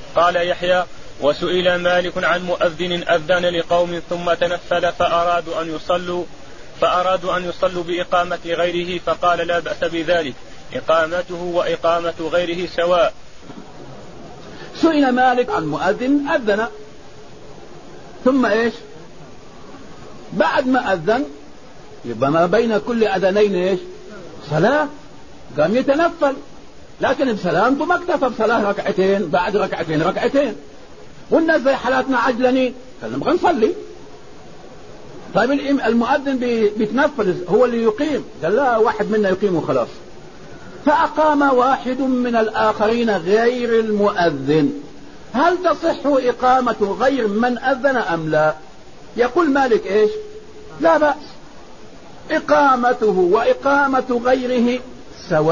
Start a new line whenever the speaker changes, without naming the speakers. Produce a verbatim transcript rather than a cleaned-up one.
قال يحيى: وسئل مالك عن مؤذن أذن لقوم ثم تنفل فأرادوا أن يصلوا فأرادوا أن يصلوا بإقامة غيره فقال: لا بأس بذلك، إقامته وإقامة غيره سواء.
سئل مالك عن مؤذن أذن ثم إيش؟ بعد ما أذن يبقى ما بين كل أذنين إيش؟ صلاة، قام يتنفل، لكن بسلامته ما اكتفى بصلاة ركعتين بعد ركعتين ركعتين، والناس زي حالاتنا عجلانين قال نبغى نصلي. طيب المؤذن بيتنفل هو اللي يقيم، قال لا، واحد منا يقيم وخلاص. فأقام واحد من الآخرين غير المؤذن، هل تصح إقامة غير من أذن أم لا؟ يقول مالك إيش؟ لا بأس، إقامته وإقامة غيره سواء.